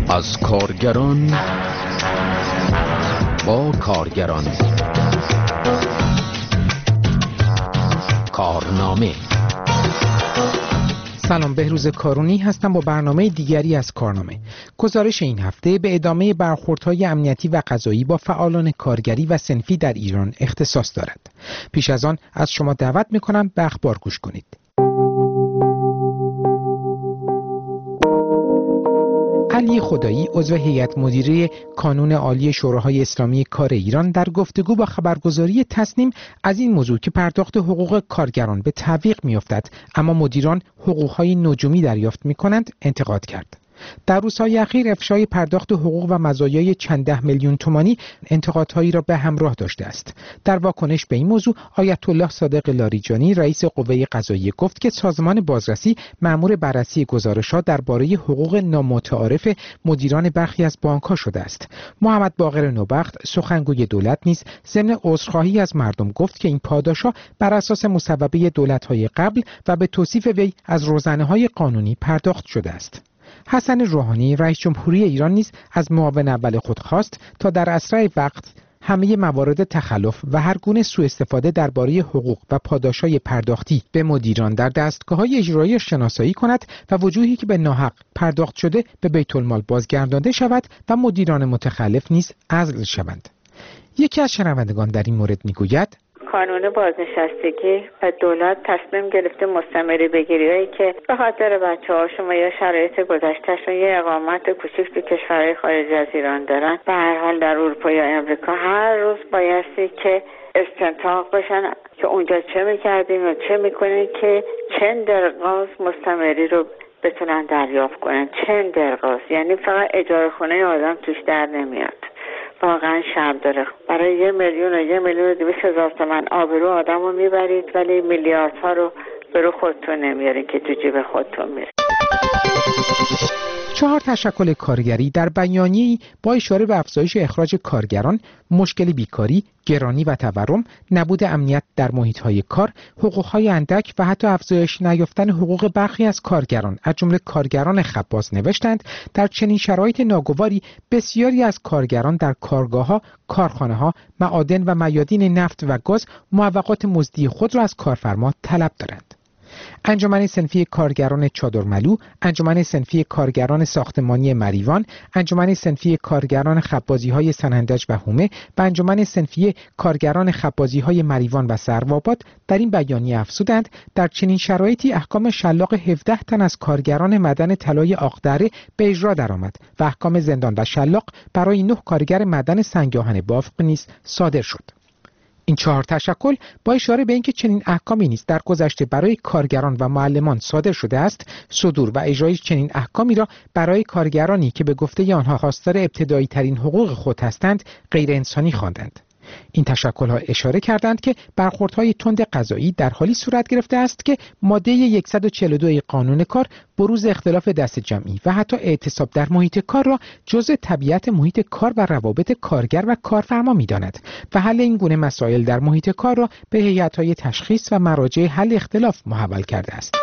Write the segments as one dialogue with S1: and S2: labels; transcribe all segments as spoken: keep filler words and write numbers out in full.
S1: از کارگران با کارگران. کارنامه.
S2: سلام، بهروز کارونی هستم با برنامه دیگری از کارنامه. گزارش این هفته به ادامه برخوردهای امنیتی و قضایی با فعالان کارگری و صنفی در ایران اختصاص دارد. پیش از آن از شما دعوت می‌کنم به اخبار گوش کنید. علی خدایی، عضو هیئت مدیره کانون عالی شوراهای اسلامی کار ایران، در گفتگو با خبرگزاری تصنیم از این موضوع که پرداخت حقوق کارگران به تعویق می‌افتد اما مدیران حقوق‌های نجومی دریافت می‌کنند انتقاد کرد. در روزهای اخیر افشای پرداخت حقوق و مزایای چند ده میلیون تومانی انتقادهایی را به همراه داشته است. در واکنش به این موضوع آیت الله صادق لاریجانی، رئیس قوه قضاییه، گفت که سازمان بازرسی مأمور بررسی گزارش‌ها درباره حقوق نامتعارف مدیران برخی از بانک‌ها شده است. محمد باقر نوبخت، سخنگوی دولت، نیز ضمن عذرخواهی از مردم گفت که این پاداش‌ها بر اساس مصوبه دولت‌های قبل و به توصیف وی از روزنه‌های قانونی پرداخت شده است. حسن روحانی، رئیس جمهوری ایران، نیز از معاون اول خود خواست تا در اسرع وقت همه موارد تخلف و هر گونه سوء استفاده درباره حقوق و پاداش‌های پرداختی به مدیران در دستگاه‌های اجرایی شناسایی کند و وجوهی که به ناحق پرداخت شده به بیت المال بازگردانده شود و مدیران متخلف نیز عزل شوند. یکی از شنوندگان در این مورد می‌گوید:
S3: قانون بازنشستگی و دولت تصمیم گرفته مستمری بگیریایی که به خاطر بچه‌هاشون و یا شرایط گذشتهشون یه اقامت کوچیک تو کشورهای خارج از ایران دارن، به هر حال در اروپا یا امریکا هر روز بایستی که استنتاق بشن که اونجا چه میکردیم و چه میکنیم که چند درقاز مستمری رو بتونن دریافت کنن. چند درقاز یعنی فقط اجاره خونه آدم توش در نمیاد. واقعا شرم داره. برای یه میلیون و یه میلیون و دویست هزار تومن آبرو آدم رو میبرید ولی میلیاردها رو برو خودتون نمیارید که تو جیب خودتون میره.
S2: چهار تشکل کارگری در بیانیه‌ای با اشاره به افزایش اخراج کارگران، مشکل بیکاری، گرانی و تورم، نبود امنیت در محیط‌های کار، حقوق‌های اندک و حتی افزایش نیافتن حقوق برخی از کارگران از جمله کارگران خباز نوشتند در چنین شرایط ناگواری بسیاری از کارگران در کارگاه‌ها، کارخانه‌ها، معادن و میادین نفت و گاز موقعات مزدی خود را از کارفرما طلب دارند. انجمن صنفی کارگران چادرملو، انجمن صنفی کارگران ساختمانی مریوان، انجمن صنفی کارگران خبازی‌های سنندج و هومه و انجمن صنفی کارگران خبازی‌های مریوان و سروآباد در این بیانیه افزودند در چنین شرایطی احکام شلاق هفده تن از کارگران معدن طلای آقدره به اجرا درآمد و احکام زندان و شلاق برای نه کارگر معدن سنگ‌آهن بافق نیز صادر شد. این چهار تشکل با اشاره به اینکه چنین احکامی نیز در گذشته برای کارگران و معلمان صادر شده است، صدور و اجرای چنین احکامی را برای کارگرانی که به گفته آنها خواستار ابتدایی ترین حقوق خود هستند غیر انسانی خواندند. این تشکل‌ها اشاره کردند که برخوردهای تند قضایی در حالی صورت گرفته است که ماده صد و چهل و دو قانون کار بروز اختلاف دست جمعی و حتی اعتصاب در محیط کار را جزء طبیعت محیط کار و روابط کارگر و کارفرما می‌داند و حل این گونه مسائل در محیط کار را به هیئت‌های تشخیص و مراجع حل اختلاف محول کرده است.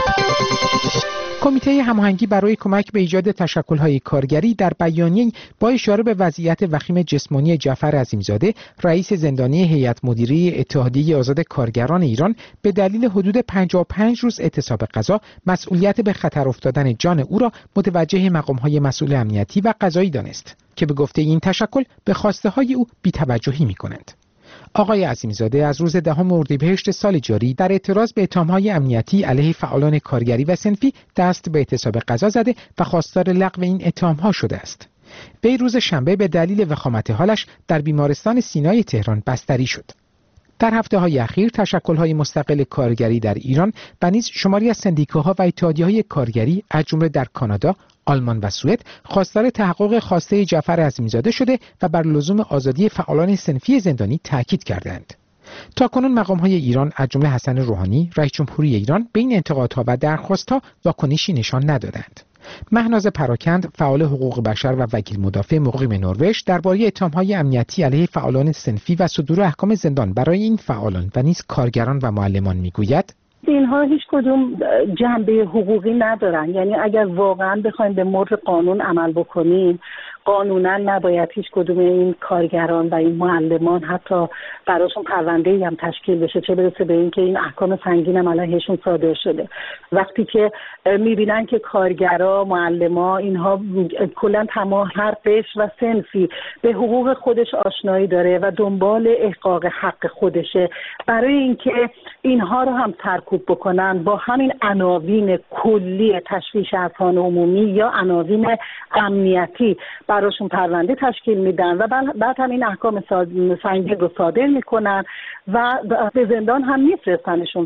S2: کمیته هماهنگی برای کمک به ایجاد تشکل‌های کارگری در بیانیه با اشاره به وضعیت وخیم جسمانی جعفر عظیمزاده، رئیس زندانی هیئت مدیره اتحادیه آزاد کارگران ایران، به دلیل حدود پنجاه و پنج روز اعتصاب قضا مسئولیت به خطر افتادن جان او را متوجه مقام‌های مسئول امنیتی و قضایی دانست که به گفته این تشکل به خواسته‌های او بی‌توجهی می‌کنند. آقای عظیمزاده از روز دهم اردیبهشت سال جاری در اعتراض به اتهام‌های امنیتی علیه فعالان کارگری و صنفی دست به اعتصاب قضا زده و خواستار لغو این اتهام‌ها شده است. وی روز شنبه به دلیل وخامت حالش در بیمارستان سینای تهران بستری شد. در هفته‌های اخیر تشکل‌های مستقل کارگری در ایران و نیز شماری از سندیکاها و اتحادیه‌های کارگری از جمله در کانادا، آلمان و سوئد خواستار تحقق خواسته جعفر عظیمزاده شده و بر لزوم آزادی فعالان صنفی زندانی تاکید کردند. تاکنون مقام‌های ایران از جمله حسن روحانی، رئیس جمهوری ایران، به این انتقادها و درخواست‌ها واکنشی نشان ندادند. مهناز پراکند، فعال حقوق بشر و وکیل مدافع مقیم نروژ، درباره اتهام‌های امنیتی علیه فعالان صنفی و صدور احکام زندان برای این فعالان و نیز کارگران و معلمان می‌گوید:
S4: اینها هیچ کدوم جنبه حقوقی ندارن. یعنی اگر واقعا بخوایم به مر قانون عمل بکنیم، قانونا نباید هیچ کدوم این کارگران و این معلمان حتی براشون پرونده‌ای هم تشکیل بشه، چه برسه به این که این احکام سنگین هم علیهشون صادر شده. وقتی که میبینن که کارگرا، معلما، اینها کلا تمام هر قشر و صنفی به حقوق خودش آشنایی داره و دنبال احقاق حق خودشه، برای اینکه اینها رو هم سرکوب بکنن با همین عناوین کلی تشویش اذهان عمومی یا عناوین امنیتی براشون پرونده تشکیل میدن و بعد هم این احکام سنگین رو صادر میکنن و به زندان هم میفرستنشون.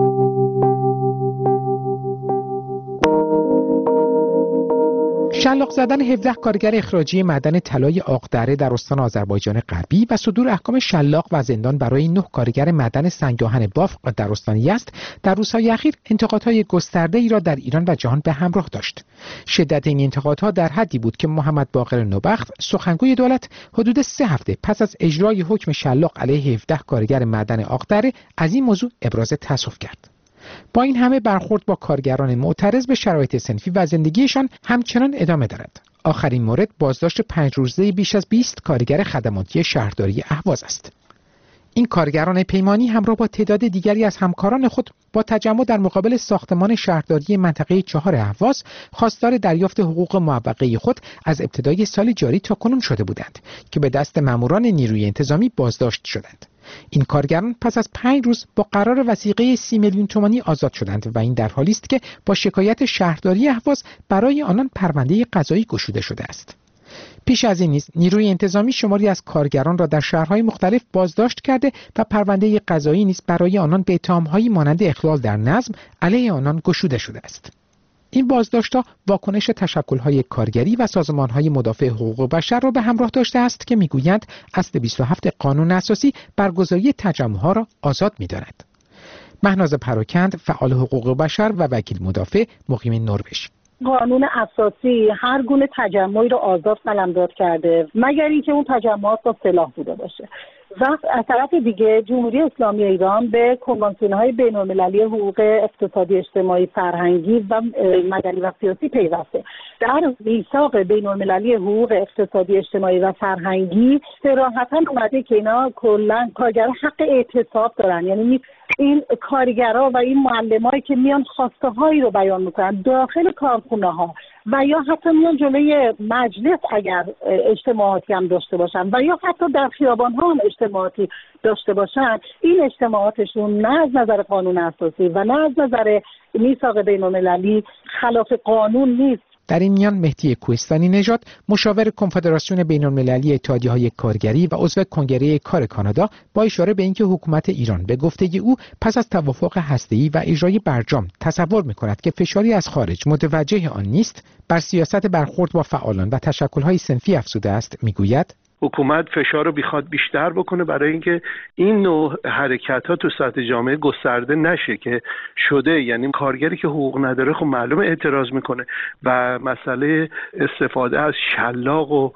S2: شلاق زدن هفده کارگر اخراجی معدن طلای آقدره در استان آذربایجان غربی و صدور احکام شلاق و زندان برای نه کارگر معدن سنگ‌آهن بافق در استان یزد در روزهای اخیر انتقادهای گسترده‌ای را در ایران و جهان به همراه داشت. شدت این انتقادها در حدی بود که محمد باقر نوبخت، سخنگوی دولت، حدود سه هفته پس از اجرای حکم شلاق علیه هفده کارگر معدن آقدره از این موضوع ابراز تأسف کرد. با این همه برخورد با کارگران معترض به شرایط صنفی و زندگیشان همچنان ادامه دارد. آخرین مورد بازداشت پنج روزه بیش از بیست کارگر خدماتی شهرداری اهواز است. این کارگران پیمانی همراه با تعداد دیگری از همکاران خود با تجمع در مقابل ساختمان شهرداری منطقه چهار اهواز خواستار دریافت حقوق معوقه خود از ابتدای سال جاری تا کنون شده بودند که به دست ماموران نیروی انتظامی بازداشت شدند. این کارگران پس از پنج روز با قرار وثیقه سی میلیون تومانی آزاد شدند و این در حالی است که با شکایت شهرداری اهواز برای آنان پرونده قضایی گشوده شده است. پیش از این نیز نیروی انتظامی شماری از کارگران را در شهرهای مختلف بازداشت کرده و پرونده قضایی نیز برای آنان به اتهام‌هایی مانند اخلال در نظم علیه آنان گشوده شده است. این بازداشت‌ها واکنش تشکل‌های کارگری و سازمان‌های مدافع حقوق بشر را به همراه داشته است که می‌گویند اصل بیست و هفت قانون اساسی برگزاری تجمع‌ها را آزاد می‌داند. مهناز پراکند، فعال حقوق بشر و وکیل مدافع، مقیم نروژ:
S4: قانون اساسی هر گونه تجمعی رو آزاد قلمداد کرده مگر اینکه اون تجمعات با سلاح بوده باشه. و از طرف دیگه جمهوری اسلامی ایران به کنوانسیون‌های بین‌المللی حقوق اقتصادی، اجتماعی، فرهنگی و مدنی و سیاسی پیوسته. در میثاق بین‌المللی حقوق اقتصادی، اجتماعی و فرهنگی صراحتاً اومده که اینا کلاً کارگران حق اعتصاب دارن. یعنی این کارگرها و این معلمایی که میان خواسته هایی رو بیان میکنن داخل کارخونه ها و یا حتی میان جلوی مجلس اگر اجتماعاتی هم داشته باشن و یا حتی در خیابان ها هم اجتماعاتی داشته باشن، این اجتماعاتشون نه از نظر قانون اساسی و نه از نظر میثاق بین‌المللی خلاف قانون نیست.
S2: در این میان مهدی کوهستانی نژاد، مشاور کنفدراسیون بین‌المللی اتحادیه‌های کارگری و عضو کنگره کار کانادا، با اشاره به اینکه حکومت ایران به گفته او پس از توافق هسته‌ای و اجرای برجام تصور می‌کند که فشاری از خارج متوجه آن نیست، بر سیاست برخورد با فعالان و تشکل‌های صنفی افزوده است. می‌گوید
S5: حکومت فشار رو بخواد بیشتر بکنه برای اینکه این نوع حرکت‌ها تو سطح جامعه گسترده نشه که شده. یعنی کارگری که حقوق نداره خب معلومه اعتراض میکنه و مسئله استفاده از شلاق و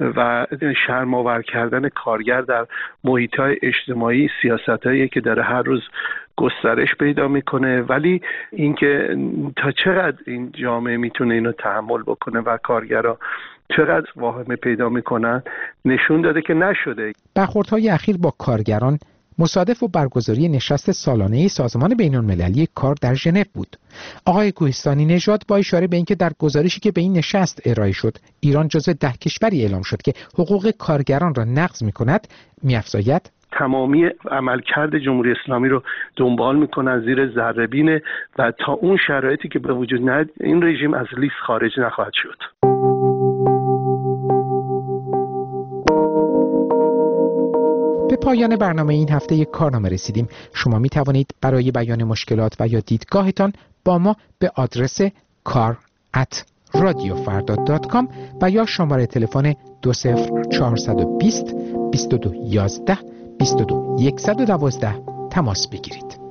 S5: و شرم‌آور کردن کارگر در محیط‌های اجتماعی سیاستایی که داره هر روز گسترش پیدا میکنه. ولی اینکه تا چقدر این جامعه میتونه اینو تحمل بکنه و کارگرها چقدر واهمه پیدا میکنن نشون داده که نشده.
S2: برخوردهای اخیر با کارگران مصادف و برگزاری نشست سالانه سازمان بین‌المللی کار در ژنو بود. آقای کوهستانی نژاد با اشاره به اینکه در گزارشی که به این نشست ارائه شد ایران جزو ده کشوری اعلام شد که حقوق کارگران را نقض میکند، می‌افزاید
S5: تمامی عملکرد جمهوری اسلامی رو دنبال میکنن زیر ذره‌بین و تا اون شرایطی که به وجود نیاد این رژیم از لیست خارج نخواهد شد.
S2: به پایان برنامه این هفته کارنامه رسیدیم. شما می توانید برای بیان مشکلات و یا دیدگاهتان با ما به آدرس کار ات رادیو فردا دات کام و یا شماره تلفن دو صفر چهار دو صفر بیست بیست و دو یازده بیست و دو صد و دوازده تماس بگیرید.